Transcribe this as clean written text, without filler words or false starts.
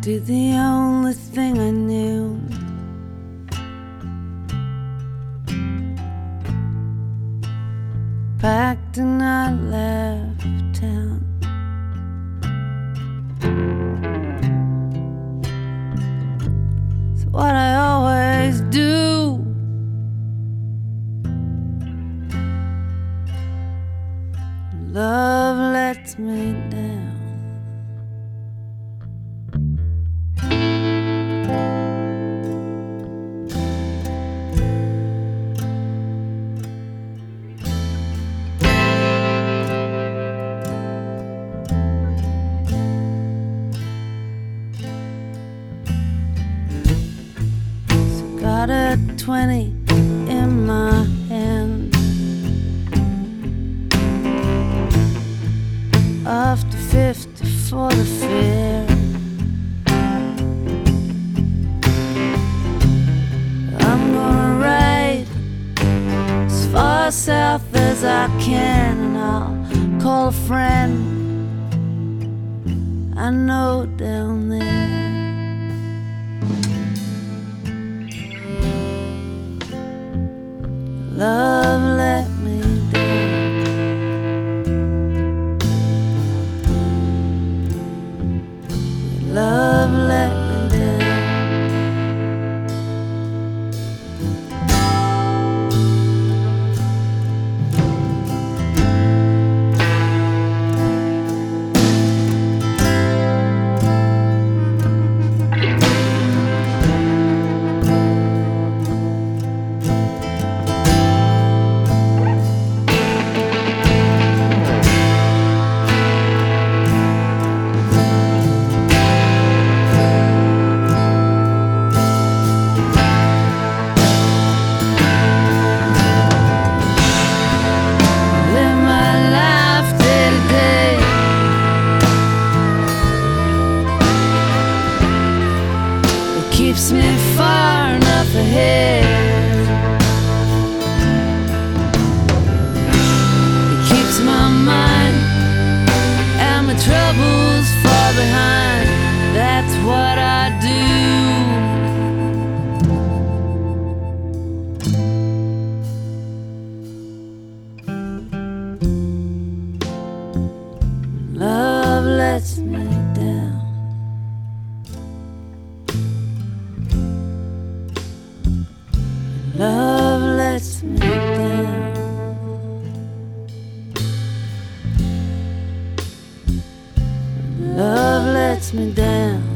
did the only thing I knew. Packed and I left town. It's what I always do. Love lets me down. Got a 20 in my hand. After 50 for the fair. I'm gonna ride as far south as I can, and I'll call a friend I know down there. Love let me down. Love let me down. Keeps me far enough ahead. It keeps my mind and my troubles far behind. That's what I do. Love lets me down. Love lets me down. Love lets me down.